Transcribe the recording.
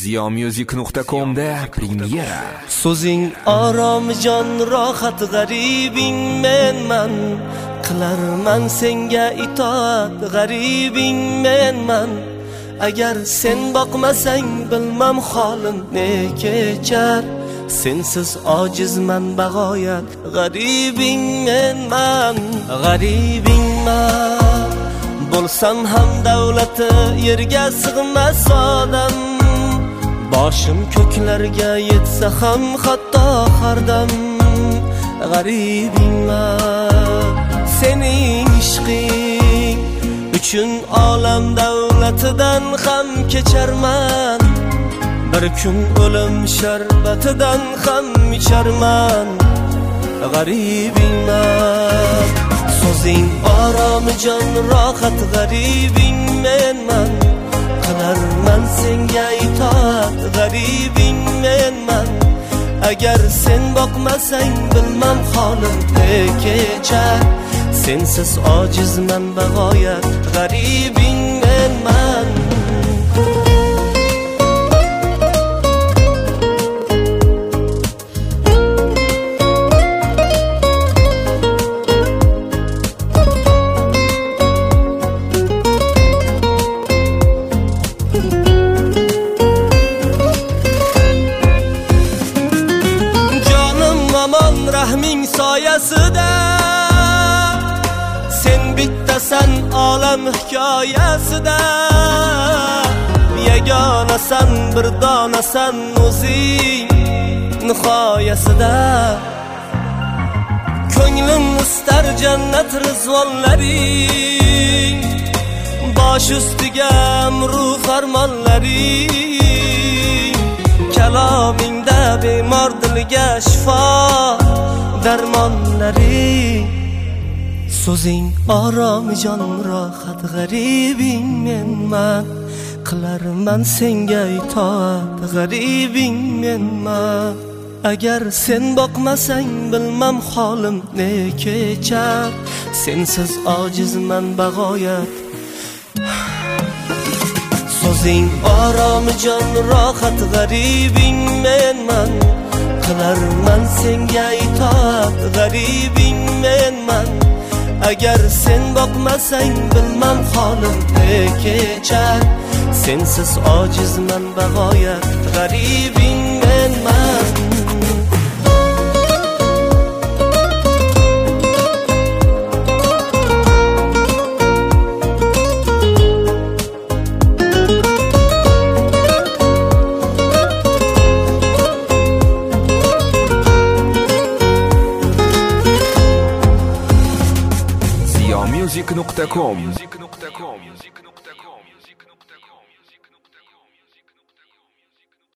ziyomusic.com da premyera. So'zing orom jon rohat g'aribing menman, qilarman senga itoat g'aribing menman. Agar sen boqmasang bilmam holim ne kechar, sensiz ojizman bag'oyat g'aribing menman, g'aribingman. Bo'lsam ham davlati yerga sig'mas odam, boshim ko'klarga yetsa ham hatto hardam g'aribingman. Sening ishqing uchun olam davlatidan ham kecharman, bir kun o'lim sharbatidan ham icharman g'aribingman. So'zing orom jon rohat g'aribing menman, qilarman senga itoat g'aribing menman. Agar sen boqmasang bilmam holim ne kechar, sensiz ojizman bag'oyat g'aribing menman. Rahming soyasida sen bittasan olam hikoyasida, yagonasan bir donasan o'zing nihoyasida. Ko'nglim istar jannat rizvonlaring, bosh ustiga amru farmonlaring. Kalomingda bemor dilga shifo darmonlaring. So'zing orom jon rohat g'aribing menman, qilarman senga itoat g'aribing menman. Agar sen boqmasang bilmam holim ne kechar, sensiz ojizman bag'oyat. So'zing orom jon rohat g'aribing menman, qilarman senga itoat g'aribing menman. Agar sen boqmasang bilmam holim ne kechar, sensiz ojizman bag'oyat g'aribing menman. ziyomusic.com